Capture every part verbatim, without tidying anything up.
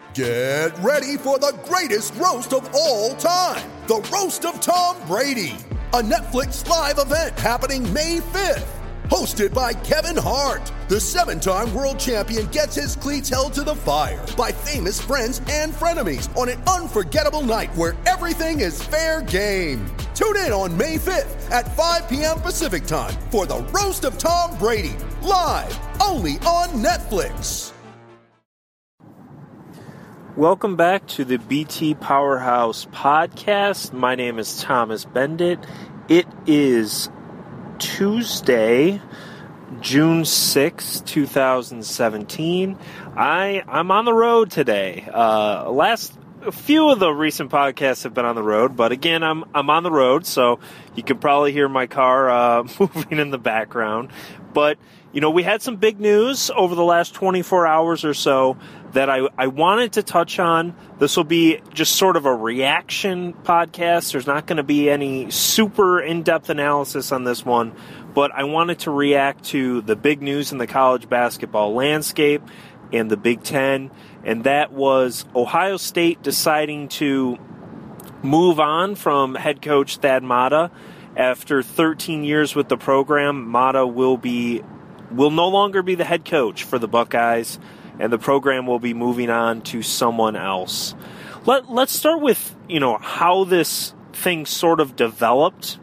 Get ready for the greatest roast of all time, the Roast of Tom Brady, a Netflix live event happening May fifth. Hosted by Kevin Hart, the seven-time world champion gets his cleats held to the fire by famous friends and frenemies on an unforgettable night where everything is fair game. Tune in on May fifth at five p.m. Pacific time for the Roast of Tom Brady, live only on Netflix. Welcome back to the B T Powerhouse podcast. My name is Thomas Bendit. It is Tuesday, June sixth, twenty seventeen. I, I'm on the road today. Uh, last a few of the recent podcasts have been on the road, but again, I'm I'm on the road, so you can probably hear my car uh, moving in the background. But, you know, we had some big news over the last twenty-four hours or so that I, I wanted to touch on. This will be just sort of a reaction podcast. There's not going to be any super in-depth analysis on this one, but I wanted to react to the big news in the college basketball landscape and the Big Ten, and that was Ohio State deciding to move on from head coach Thad Matta. After thirteen years with the program, Matta will be will no longer be the head coach for the Buckeyes, and the program will be moving on to someone else. Let, let's start with, you know, how this thing sort of developed.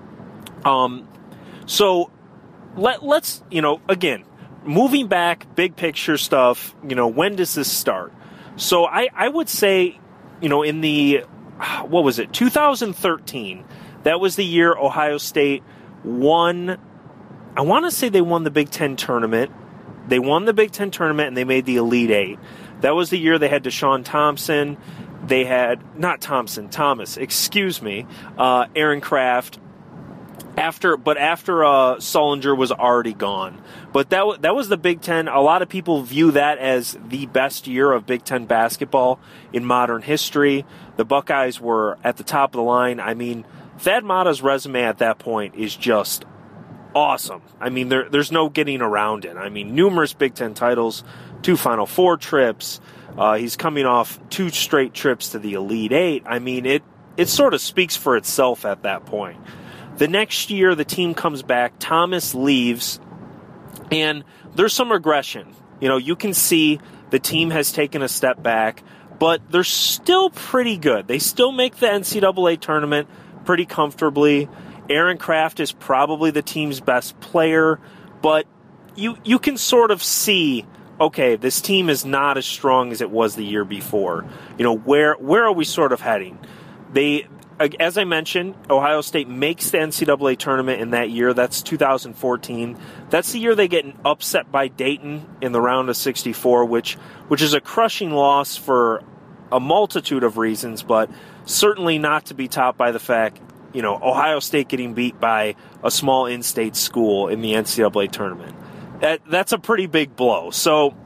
Um, so let, let's, you know, again, moving back, big picture stuff, you know, when does this start? So I, I would say, you know, in the, what was it, two thousand thirteen, that was the year Ohio State won, I want to say they won the Big Ten tournament. They won the Big Ten tournament and they made the Elite Eight. That was the year they had Deshaun Thompson. They had, not Thompson, Thomas, excuse me, uh, Aaron Kraft. After, but after uh, Sullinger was already gone. But that that was the Big Ten. A lot of people view that as the best year of Big Ten basketball in modern history. The Buckeyes were at the top of the line. I mean, Thad Matta's resume at that point is just awesome. I mean, there, there's no getting around it. I mean, numerous Big Ten titles, two Final Four trips. Uh, he's coming off two straight trips to the Elite Eight. I mean, it it sort of speaks for itself at that point. The next year, the team comes back. Thomas leaves, and there's some regression. You know, you can see the team has taken a step back, but they're still pretty good. They still make the N C double A tournament pretty comfortably. Aaron Kraft is probably the team's best player, but you you can sort of see, okay, this team is not as strong as it was the year before. You know, where where are we sort of heading? They, as I mentioned, Ohio State makes the N C double A tournament in that year. That's two thousand fourteen. That's the year they get upset by Dayton in the round of sixty-four, which which is a crushing loss for a multitude of reasons, but certainly not to be topped by the fact, you know, Ohio State getting beat by a small in-state school in the N C double A tournament. That that's a pretty big blow. So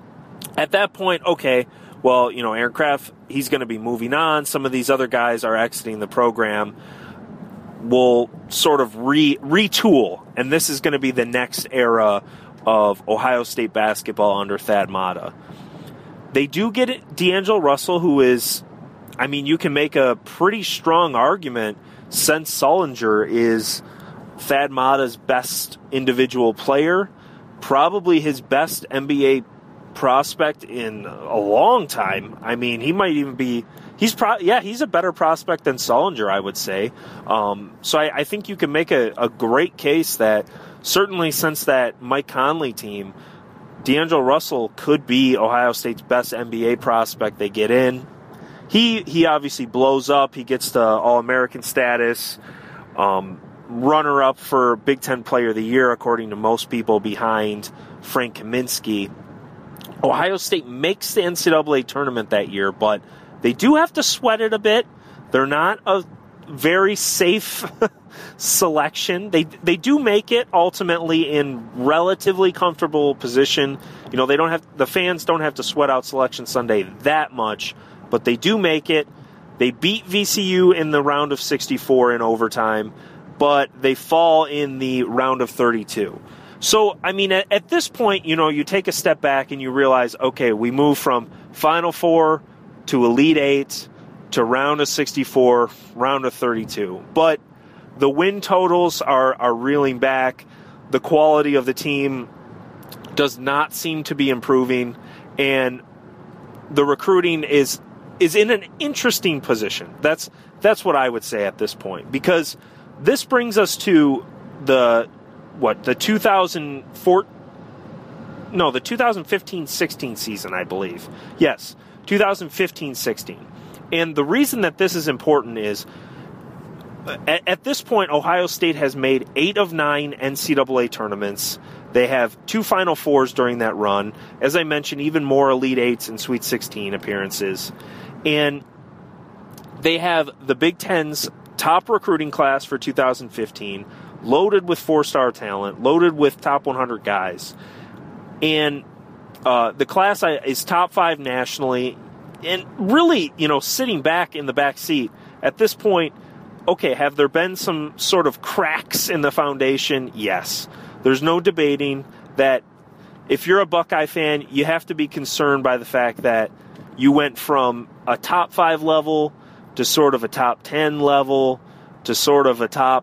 at that point, okay, well, you know, Aaron Kraft, he's going to be moving on. Some of these other guys are exiting the program. We'll sort of re retool, and this is going to be the next era of Ohio State basketball under Thad Matta. They do get it, D'Angelo Russell, who is, I mean, you can make a pretty strong argument since Sullinger is Thad Matta's best individual player, probably his best N B A prospect in a long time. I mean, he might even be, he's pro- yeah, he's a better prospect than Sullinger, I would say. Um, so I, I think you can make a, a great case that certainly since that Mike Conley team, D'Angelo Russell could be Ohio State's best N B A prospect they get in. He he obviously blows up. He gets the All-American status, um, runner-up for Big Ten Player of the Year, according to most people, behind Frank Kaminsky. Ohio State makes the N C double A tournament that year, but they do have to sweat it a bit. They're not a very safe selection. They they do make it ultimately in relatively comfortable position. You know, they don't have the fans don't have to sweat out Selection Sunday that much, but they do make it. They beat V C U in the round of sixty-four in overtime, but they fall in the round of thirty-two. So, I mean, at, at this point, you know, you take a step back and you realize, okay, we move from Final Four to Elite Eight to round of sixty-four, round of thirty-two. But the win totals are, are reeling back. The quality of the team does not seem to be improving, and the recruiting is is in an interesting position. That's that's what I would say at this point, because this brings us to the what the two thousand four no the twenty fifteen sixteen season, I believe. Yes, twenty fifteen sixteen. And the reason that this is important is at, at this point, Ohio State has made eight of nine N C double A tournaments. They have two Final Fours during that run. As I mentioned, even more Elite Eights and Sweet sixteen appearances. And they have the Big Ten's top recruiting class for two thousand fifteen, loaded with four-star talent, loaded with top one hundred guys. And uh, the class is top five nationally. And really, you know, sitting back in the back seat, at this point, okay, have there been some sort of cracks in the foundation? Yes. There's no debating that if you're a Buckeye fan, you have to be concerned by the fact that you went from a top five level to sort of a top ten level to sort of a top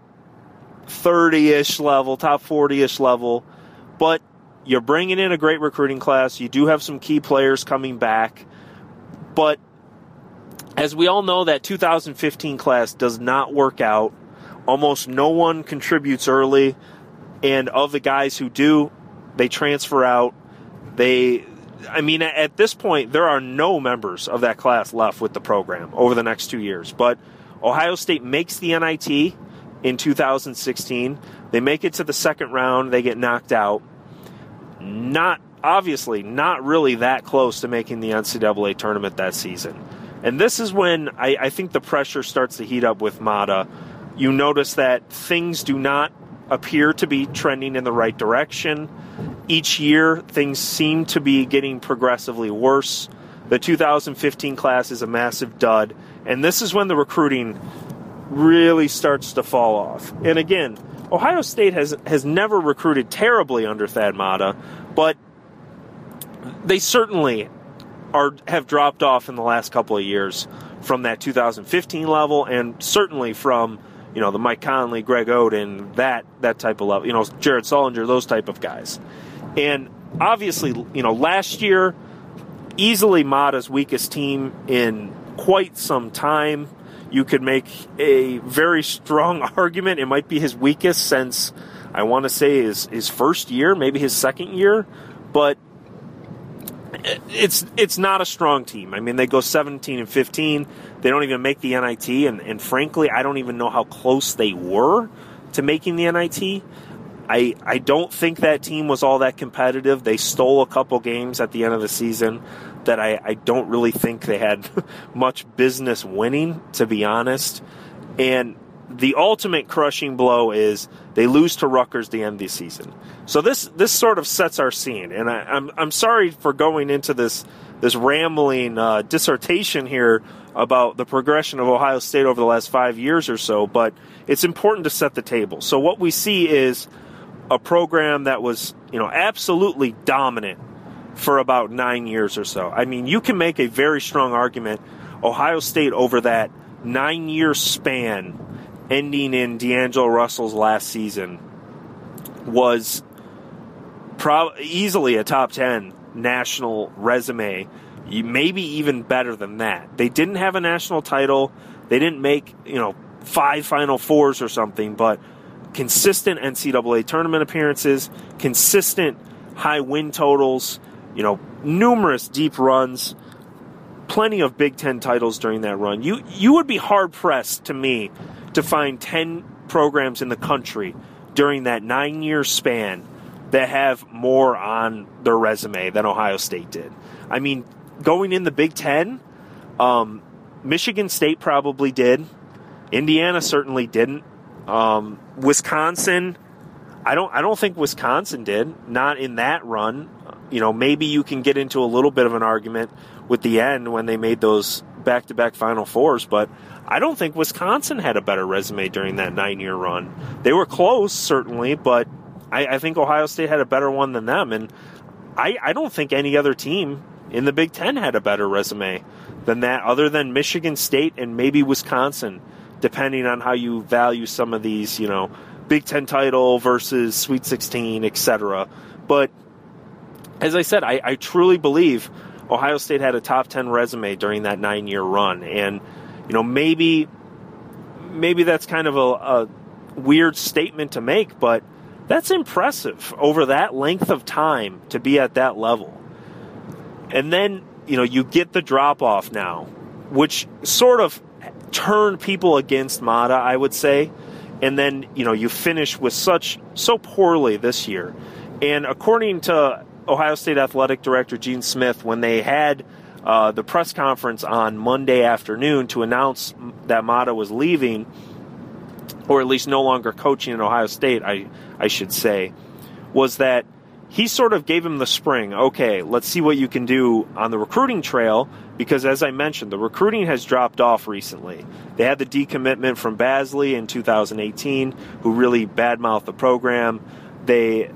thirty-ish level, top forty-ish level. But you're bringing in a great recruiting class. You do have some key players coming back. But as we all know, that two thousand fifteen class does not work out. Almost no one contributes early. And of the guys who do, they transfer out. They, I mean, at this point, there are no members of that class left with the program over the next two years. But Ohio State makes the N I T in two thousand sixteen. They make it to the second round. They get knocked out. Not, obviously, not really that close to making the N C double A tournament that season. And this is when I, I think the pressure starts to heat up with Mata. You notice that things do not appear to be trending in the right direction. Each year, things seem to be getting progressively worse. The two thousand fifteen class is a massive dud, and this is when the recruiting really starts to fall off. And again, Ohio State has, has never recruited terribly under Thad Matta, but they certainly are have dropped off in the last couple of years from that two thousand fifteen level, and certainly from, you know, the Mike Conley, Greg Oden, that that type of level, you know, Jared Sullinger, those type of guys. And obviously, you know, last year, easily Mata's weakest team in quite some time. You could make a very strong argument it might be his weakest since, I want to say, his, his first year, maybe his second year. But it's it's not a strong team. I mean, they go seventeen and fifteen. They don't even make the N I T, and, and frankly, I don't even know how close they were to making the N I T. I I don't think that team was all that competitive. They stole a couple games at the end of the season that I, I don't really think they had much business winning, to be honest. And the ultimate crushing blow is they lose to Rutgers the end of the season. So this this sort of sets our scene. And I, I'm I'm sorry for going into this this rambling uh, dissertation here about the progression of Ohio State over the last five years or so, but it's important to set the table. So what we see is a program that was, you know, absolutely dominant for about nine years or so. I mean, you can make a very strong argument. Ohio State over that nine-year span ending in D'Angelo Russell's last season was pro- easily a top ten national resume, maybe even better than that. They didn't have a national title. They didn't make, you know, five Final Fours or something, but consistent N C double A tournament appearances, consistent high win totals, you know, numerous deep runs, plenty of Big Ten titles during that run. You you would be hard-pressed, to me, to find ten programs in the country during that nine-year span that have more on their resume than Ohio State did. I mean, going in the Big Ten, um, Michigan State probably did. Indiana certainly didn't. Um, Wisconsin, I don't I don't think Wisconsin did. Not in that run. You know, maybe you can get into a little bit of an argument with the end when they made those back-to-back Final Fours, but I don't think Wisconsin had a better resume during that nine-year run. They were close, certainly, but I, I think Ohio State had a better one than them, and I, I don't think any other team in the Big Ten had a better resume than that, other than Michigan State and maybe Wisconsin, depending on how you value some of these, you know, Big Ten title versus Sweet sixteen, et cetera. But as I said, I, I truly believe Ohio State had a top ten resume during that nine-year run. And, you know, maybe maybe that's kind of a, a weird statement to make, but that's impressive over that length of time to be at that level. And then, you know, you get the drop-off now, which sort of turned people against Mata, I would say. And then, you know, you finish with such so poorly this year. And according to Ohio State Athletic Director Gene Smith, when they had uh, the press conference on Monday afternoon to announce that Mata was leaving, or at least no longer coaching at Ohio State, I, I should say, was that he sort of gave him the spring. Okay, let's see what you can do on the recruiting trail, because as I mentioned, the recruiting has dropped off recently. They had the decommitment from Basley in two thousand eighteen, who really badmouthed the program. They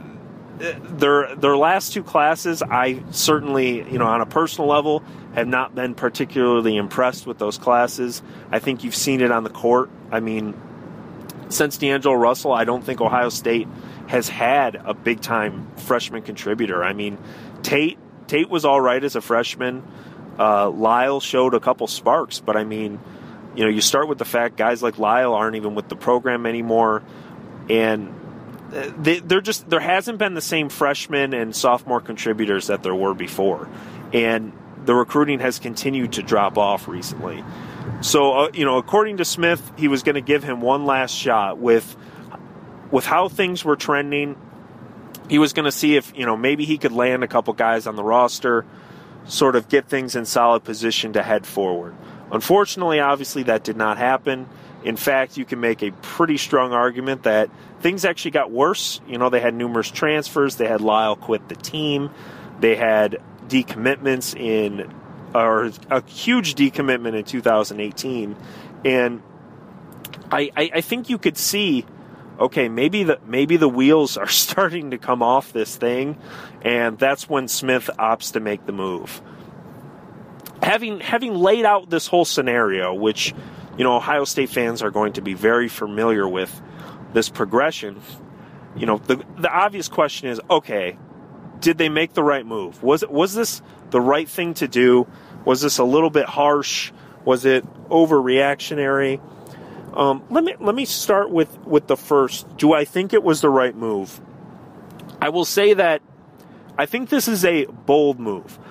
their their last two classes, I certainly, you know, on a personal level, have not been particularly impressed with those classes. I think you've seen it on the court. I mean, since D'Angelo Russell, I don't think Ohio State has had a big-time freshman contributor. I mean, Tate Tate was all right as a freshman. Uh, Lyle showed a couple sparks, but I mean, you know, you start with the fact guys like Lyle aren't even with the program anymore, and they, they're just there hasn't been the same freshman and sophomore contributors that there were before, and the recruiting has continued to drop off recently. So, uh, you know, according to Smith, he was going to give him one last shot with with how things were trending. He was going to see if, you know, maybe he could land a couple guys on the roster, sort of get things in solid position to head forward. Unfortunately, obviously, that did not happen. In fact, you can make a pretty strong argument that things actually got worse. You know, they had numerous transfers. They had Lyle quit the team. They had decommitments in, or a huge decommitment in two thousand eighteen. And I, I, I think you could see, okay, maybe the maybe the wheels are starting to come off this thing, and that's when Smith opts to make the move. Having having laid out this whole scenario, which, you know, Ohio State fans are going to be very familiar with this progression, you know, the the obvious question is, okay, did they make the right move? Was it was this the right thing to do? Was this a little bit harsh? Was it overreactionary? Um, let me let me start with, with the first. Do I think it was the right move? I will say that I think this is a bold move.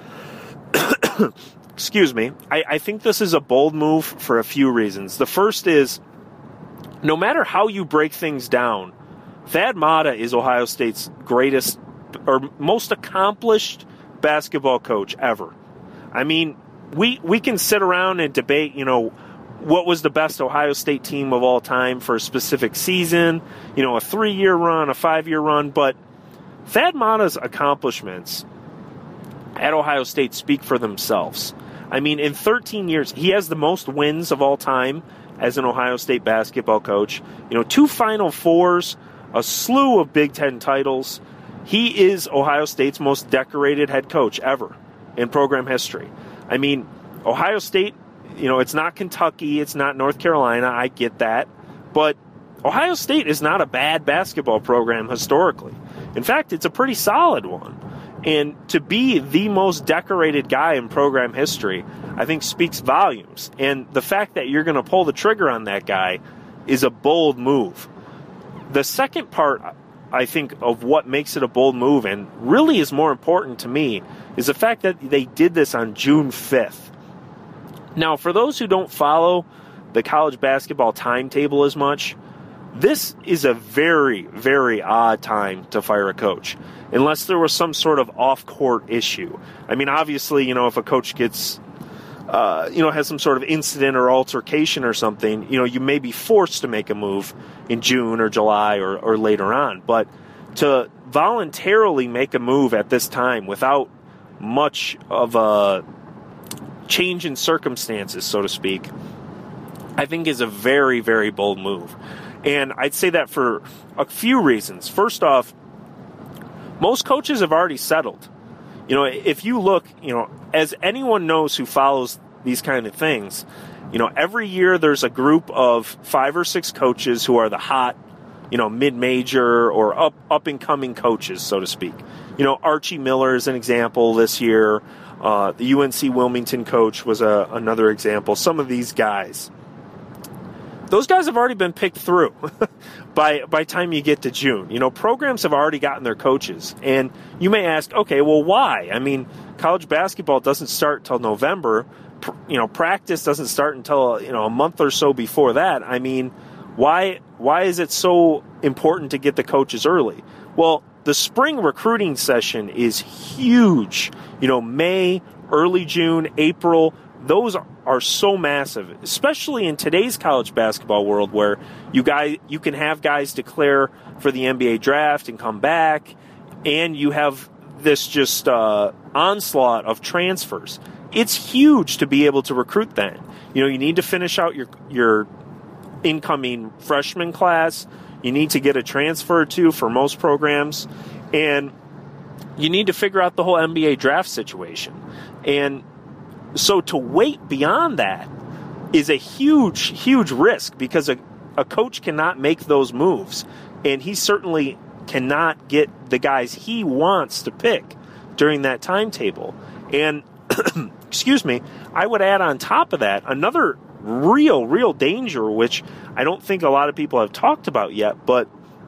Excuse me. I, I think this is a bold move for a few reasons. The first is, no matter how you break things down, Thad Matta is Ohio State's greatest or most accomplished basketball coach ever. I mean, we we can sit around and debate, you know, what was the best Ohio State team of all time for a specific season, you know, a three-year run, a five-year run, but Thad Matta's accomplishments at Ohio State speak for themselves. I mean, in thirteen years, he has the most wins of all time as an Ohio State basketball coach. You know, two Final Fours, a slew of Big Ten titles. He is Ohio State's most decorated head coach ever in program history. I mean, Ohio State, you know, it's not Kentucky, it's not North Carolina, I get that, but Ohio State is not a bad basketball program historically. In fact, it's a pretty solid one. And to be the most decorated guy in program history, I think speaks volumes. And the fact that you're going to pull the trigger on that guy is a bold move. The second part, I think, of what makes it a bold move, and really is more important to me, is the fact that they did this on June fifth. Now, for those who don't follow the college basketball timetable as much, this is a very, very odd time to fire a coach, unless there was some sort of off-court issue. I mean, obviously, you know, if a coach gets, uh, you know, has some sort of incident or altercation or something, you know, you may be forced to make a move in June or July or, or later on. But to voluntarily make a move at this time without much of a change in circumstances, so to speak, I think is a very, very bold move. And I'd say that for a few reasons. First off, most coaches have already settled. You know, if you look, you know, as anyone knows who follows these kind of things, you know, every year there's a group of five or six coaches who are the hot, you know, mid-major or up, up-and-coming coaches, so to speak. You know, Archie Miller is an example this year. Uh, the U N C Wilmington coach was a, another example. Some of these guys. Those guys have already been picked through by by time you get to June. You know, programs have already gotten their coaches. And you may ask, okay, well, why? I mean, college basketball doesn't start till November. You know, practice doesn't start until, you know, a month or so before that. I mean, why why is it so important to get the coaches early? Well, the spring recruiting session is huge. You know, May, early June, April, those are, are so massive, especially in today's college basketball world where you guys you can have guys declare for the N B A draft and come back, and you have this just uh, onslaught of transfers. It's huge to be able to recruit then. You know, you need to finish out your your incoming freshman class. You need to get a transfer or two for most programs, and you need to figure out the whole N B A draft situation. And so to wait beyond that is a huge, huge risk because a, a coach cannot make those moves. And he certainly cannot get the guys he wants to pick during that timetable. And, excuse me, I would add on top of that another real, real danger, which I don't think a lot of people have talked about yet, but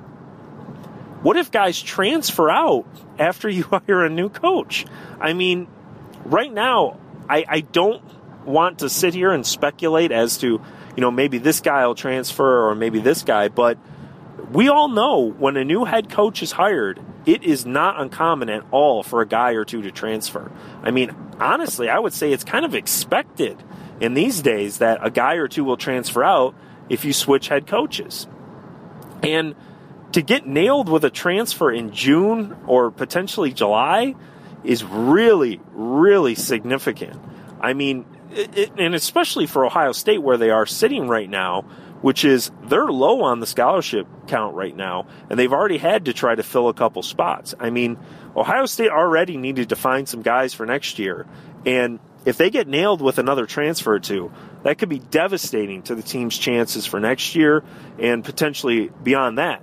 what if guys transfer out after you hire a new coach? I mean, right now, I, I don't want to sit here and speculate as to, you know, maybe this guy will transfer or maybe this guy, but we all know when a new head coach is hired, it is not uncommon at all for a guy or two to transfer. I mean, honestly, I would say it's kind of expected in these days that a guy or two will transfer out if you switch head coaches. And to get nailed with a transfer in June or potentially July is really, really significant. I mean, it, it, and especially for Ohio State where they are sitting right now, which is they're low on the scholarship count right now, and they've already had to try to fill a couple spots. I mean, Ohio State already needed to find some guys for next year, and if they get nailed with another transfer or two, that could be devastating to the team's chances for next year and potentially beyond that.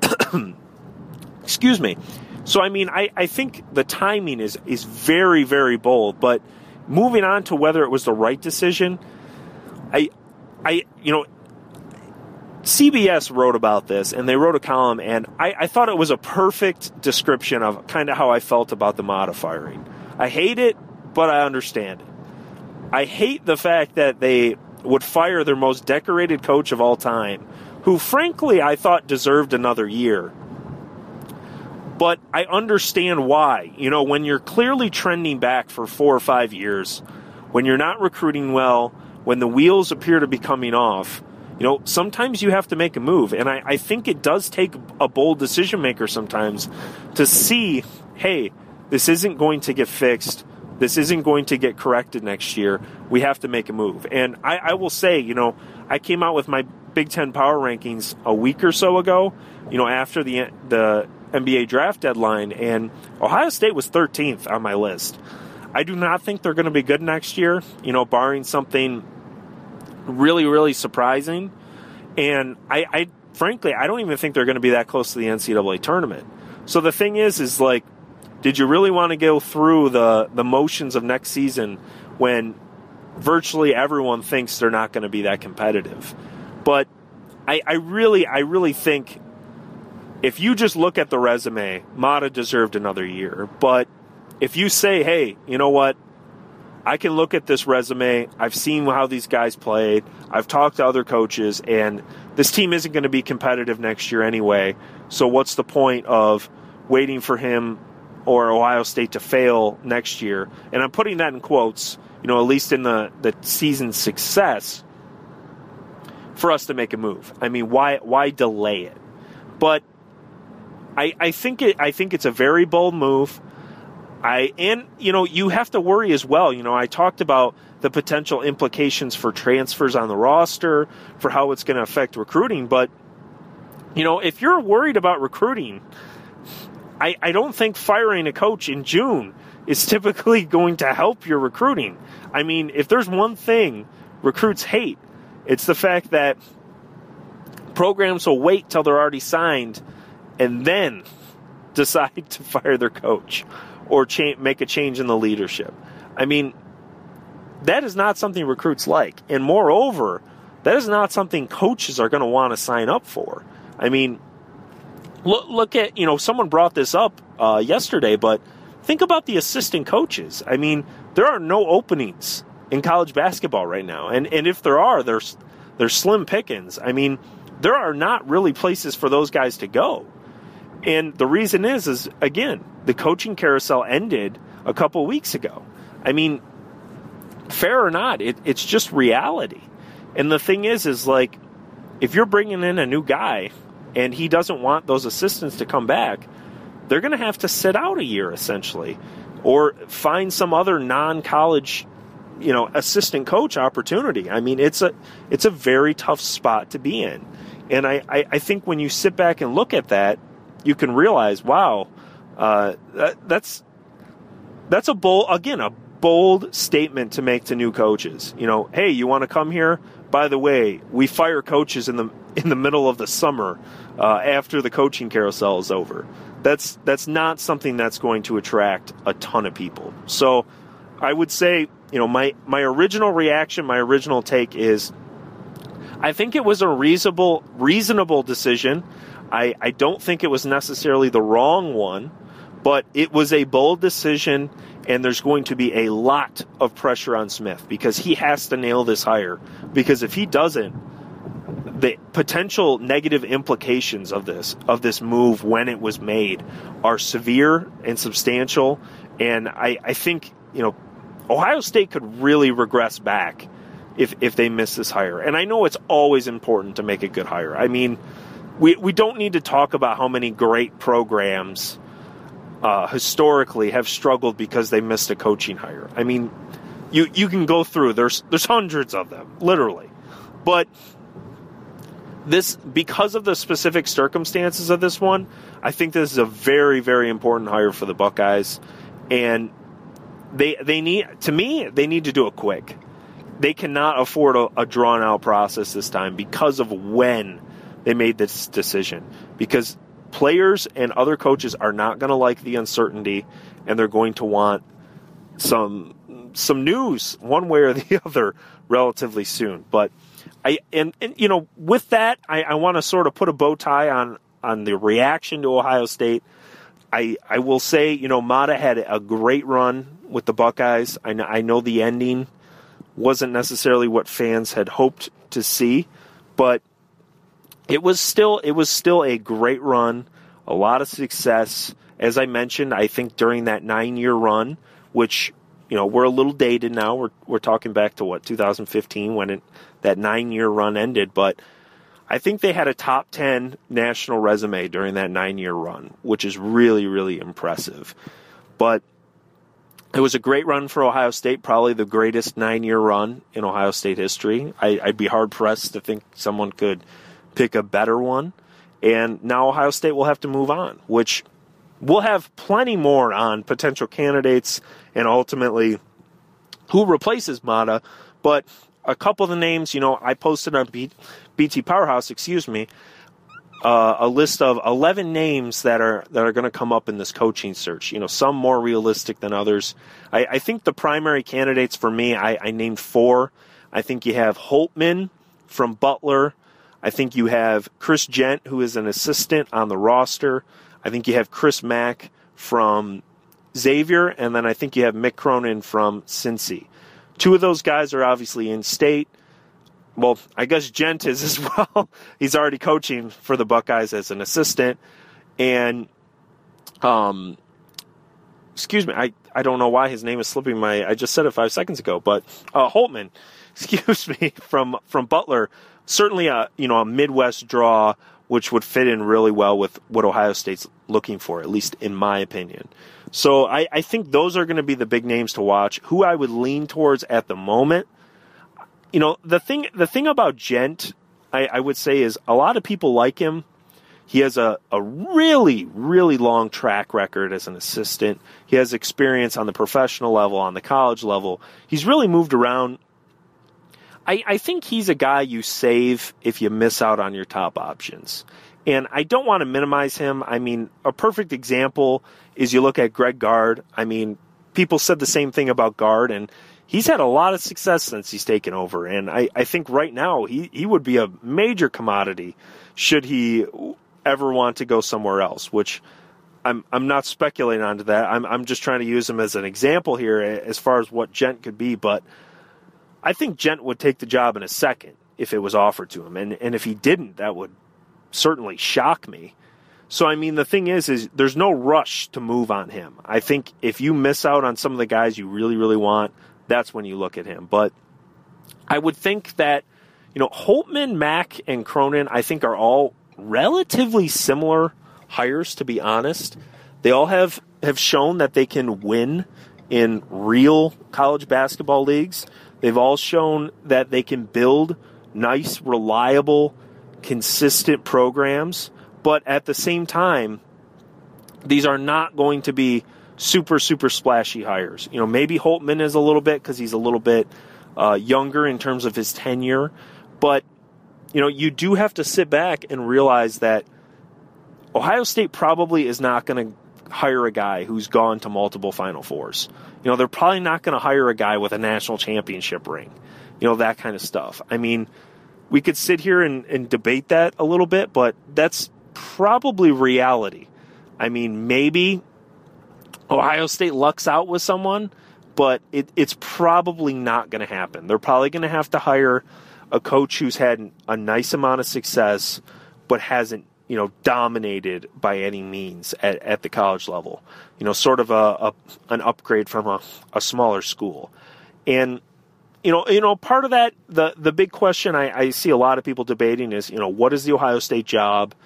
Excuse me. So, I mean, I, I think the timing is, is very, very bold. But moving on to whether it was the right decision, I, I, you know, C B S wrote about this, and they wrote a column, and I, I thought it was a perfect description of kind of how I felt about the Matta firing. I hate it, but I understand it. I hate the fact that they would fire their most decorated coach of all time, who, frankly, I thought deserved another year. But I understand why. You know, when you're clearly trending back for four or five years, when you're not recruiting well, when the wheels appear to be coming off, you know, sometimes you have to make a move. And I, I think it does take a bold decision maker sometimes to see, hey, this isn't going to get fixed. This isn't going to get corrected next year. We have to make a move. And I, I will say, you know, I came out with my Big Ten power rankings a week or so ago, you know, after the the N B A draft deadline, and Ohio State was thirteenth on my list. I do not think they're going to be good next year, you know, barring something really, really surprising. And I, I frankly, I don't even think they're going to be that close to the N C double A tournament. So the thing is, is like, did you really want to go through the, the motions of next season when virtually everyone thinks they're not going to be that competitive? But I, I really, I really think if you just look at the resume, Matta deserved another year. But if you say, hey, you know what? I can look at this resume. I've seen how these guys played. I've talked to other coaches, and this team isn't going to be competitive next year anyway. So what's the point of waiting for him or Ohio State to fail next year? And I'm putting that in quotes, you know, at least in the, the season's success, for us to make a move. I mean, why why delay it? But I I think it I think it's a very bold move. I and you know, you have to worry as well. You know, I talked about the potential implications for transfers on the roster, for how it's going to affect recruiting, but you know, if you're worried about recruiting, I, I don't think firing a coach in June is typically going to help your recruiting. I mean, if there's one thing recruits hate, it's the fact that programs will wait till they're already signed and then decide to fire their coach or cha- make a change in the leadership. I mean, that is not something recruits like. And moreover, that is not something coaches are going to want to sign up for. I mean, look, look at, you know, someone brought this up uh, yesterday, but think about the assistant coaches. I mean, there are no openings in college basketball right now. And and if there are, there's there's slim pickings. I mean, there are not really places for those guys to go. And the reason is, is again, the coaching carousel ended a couple weeks ago. I mean, fair or not, it, it's just reality. And the thing is, is like, if you're bringing in a new guy and he doesn't want those assistants to come back, they're going to have to sit out a year essentially, or find some other non-college, you know, assistant coach opportunity. I mean, it's a it's a very tough spot to be in. And I, I, I think when you sit back and look at that, you can realize, wow, uh, that, that's that's a bold, again, a bold statement to make to new coaches. You know, hey, you want to come here? By the way, we fire coaches in the in the middle of the summer uh, after the coaching carousel is over. That's that's not something that's going to attract a ton of people. So I would say, you know, my, my original reaction, my original take is, I think it was a reasonable reasonable decision. I, I don't think it was necessarily the wrong one, but it was a bold decision, and there's going to be a lot of pressure on Smith because he has to nail this hire. Because if he doesn't, the potential negative implications of this of this move when it was made are severe and substantial. And I, I think, you know, Ohio State could really regress back if if they miss this hire. And I know it's always important to make a good hire. I mean, we we don't need to talk about how many great programs uh, historically have struggled because they missed a coaching hire. I mean, you you can go through. There's there's hundreds of them, literally. But this, because of the specific circumstances of this one, I think this is a very, very important hire for the Buckeyes. And they they need, to me, they need to do it quick. They cannot afford a, a drawn-out process this time because of when they made this decision. Because players and other coaches are not going to like the uncertainty, and they're going to want some some news one way or the other relatively soon. But I and, and you know, with that, I, I want to sort of put a bow tie on on the reaction to Ohio State. I I will say, you know, Mata had a great run with the Buckeyes. I know, I know the ending wasn't necessarily what fans had hoped to see, but it was still it was still a great run, a lot of success. As I mentioned, I think during that nine-year run, which, you know, we're a little dated now. We're we're talking back to what, two thousand fifteen, when it, that nine-year run ended, but I think they had a top ten national resume during that nine-year run, which is really, really impressive. But it was a great run for Ohio State, probably the greatest nine-year run in Ohio State history. I, I'd be hard-pressed to think someone could pick a better one. And now Ohio State will have to move on, which we'll have plenty more on potential candidates and ultimately who replaces Mata. But a couple of the names, you know, I posted on B- BT Powerhouse, excuse me, uh, a list of eleven names that are that are going to come up in this coaching search. You know, some more realistic than others. I, I think the primary candidates for me, I, I named four. I think you have Holtman from Butler. I think you have Chris Gent, who is an assistant on the roster. I think you have Chris Mack from Xavier, and then I think you have Mick Cronin from Cincy. Two of those guys are obviously in state. Well, I guess Gent is as well. He's already coaching for the Buckeyes as an assistant. And, um, excuse me, I, I don't know why his name is slipping my, I just said it five seconds ago, but uh, Holtman, excuse me, from, from Butler, certainly a, you know, a Midwest draw, which would fit in really well with what Ohio State's looking for, at least in my opinion. So I, I think those are going to be the big names to watch. Who I would lean towards at the moment, you know, the thing the thing about Gent, I, I would say, is a lot of people like him He has a, a really, really long track record as an assistant. He has experience on the professional level, on the college level. He's really moved around. I, I think he's a guy you save if you miss out on your top options. And I don't want to minimize him. I mean, a perfect example is you look at Greg Gard. I mean, people said the same thing about Gard, and he's had a lot of success since he's taken over. And I, I think right now he, he would be a major commodity should he ever want to go somewhere else, which I'm I'm not speculating onto that. I'm I'm just trying to use him as an example here as far as what Gent could be. But I think Gent would take the job in a second if it was offered to him. And and if he didn't, that would certainly shock me. So, I mean, the thing is, is there's no rush to move on him. I think if you miss out on some of the guys you really, really want, that's when you look at him. But I would think that, you know, Holtmann, Mack, and Cronin, I think are all relatively similar hires, to be honest. They all have, have shown that they can win in real college basketball leagues. They've all shown that they can build nice, reliable, consistent programs. But at the same time, these are not going to be super, super splashy hires. You know, maybe Holtmann is a little bit because he's a little bit uh, younger in terms of his tenure. But you know, you do have to sit back and realize that Ohio State probably is not going to hire a guy who's gone to multiple Final Fours. You know, they're probably not going to hire a guy with a national championship ring. You know, that kind of stuff. I mean, we could sit here and, and debate that a little bit, but that's probably reality. I mean, maybe Ohio State lucks out with someone, but it, it's probably not going to happen. They're probably going to have to hire a coach who's had a nice amount of success, but hasn't, you know, dominated by any means at, at the college level. You know, sort of a, a an upgrade from a, a smaller school. And, you know, you know, part of that, the, the big question I, I see a lot of people debating is, you know, what is the Ohio State job?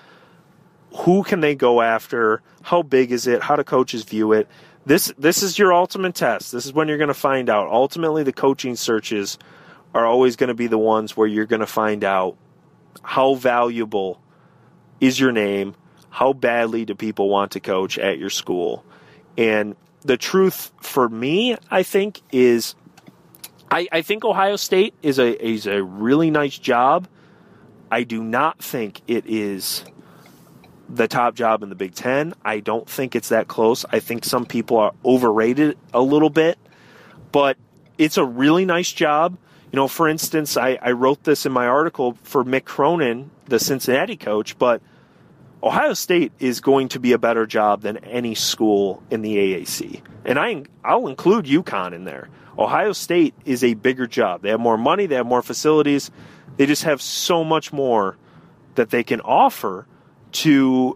Who can they go after? How big is it? How do coaches view it? This this is your ultimate test. This is when you're going to find out. Ultimately, the coaching searches are always going to be the ones where you're going to find out how valuable is your name, how badly do people want to coach at your school. And the truth for me, I think, is I, I think Ohio State is a is a really nice job. I do not think it is the top job in the Big Ten. I don't think it's that close. I think some people are overrated a little bit, but it's a really nice job. You know, for instance, I, I wrote this in my article for Mick Cronin, the Cincinnati coach, but Ohio State is going to be a better job than any school in the A A C. And I, I'll include UConn in there. Ohio State is a bigger job. They have more money. They have more facilities. They just have so much more that they can offer to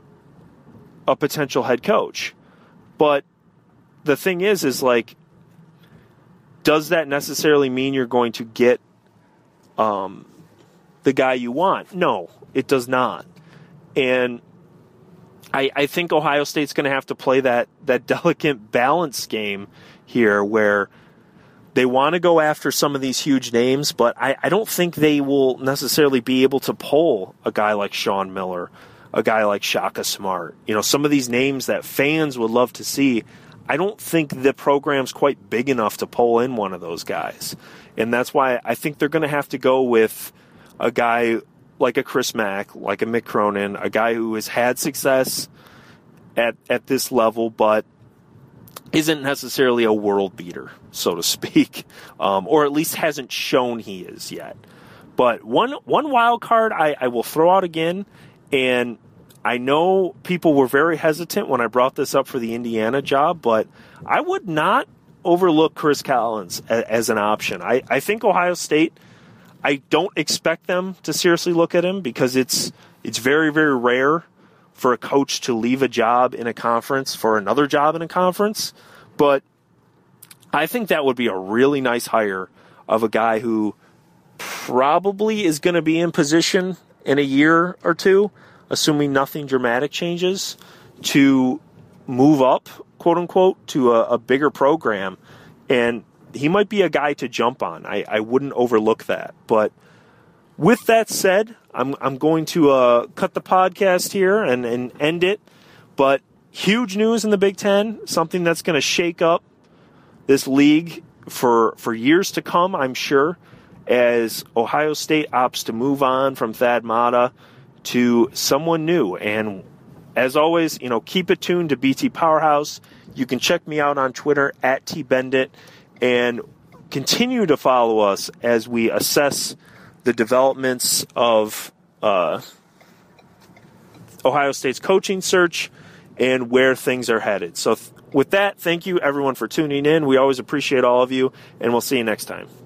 a potential head coach. But the thing is, is like, does that necessarily mean you're going to get um, the guy you want? No, it does not. And I, I think Ohio State's going to have to play that, that delicate balance game here where they want to go after some of these huge names, but I, I don't think they will necessarily be able to pull a guy like Sean Miller, a guy like Shaka Smart. You know, some of these names that fans would love to see. I don't think the program's quite big enough to pull in one of those guys. And that's why I think they're going to have to go with a guy like a Chris Mack, like a Mick Cronin, a guy who has had success at, at this level, but isn't necessarily a world beater, so to speak, um, or at least hasn't shown he is yet. But one one wild card I, I will throw out again, and I know people were very hesitant when I brought this up for the Indiana job, but I would not overlook Chris Collins as, as an option. I, I think Ohio State, I don't expect them to seriously look at him because it's it's very, very rare for a coach to leave a job in a conference for another job in a conference. But I think that would be a really nice hire of a guy who probably is going to be in position in a year or two, assuming nothing dramatic changes, to move up, quote unquote, to a, a bigger program. And he might be a guy to jump on. I, I wouldn't overlook that. But with that said, I'm I'm going to uh, cut the podcast here and, and end it. But huge news in the Big Ten, something that's going to shake up this league for for years to come, I'm sure, as Ohio State opts to move on from Thad Matta to someone new. And as always, you know, keep it tuned to B T Powerhouse. You can check me out on Twitter at tbendit and continue to follow us as we assess the developments of uh, Ohio State's coaching search and where things are headed. So th- with that, thank you everyone for tuning in. We always appreciate all of you, and we'll see you next time.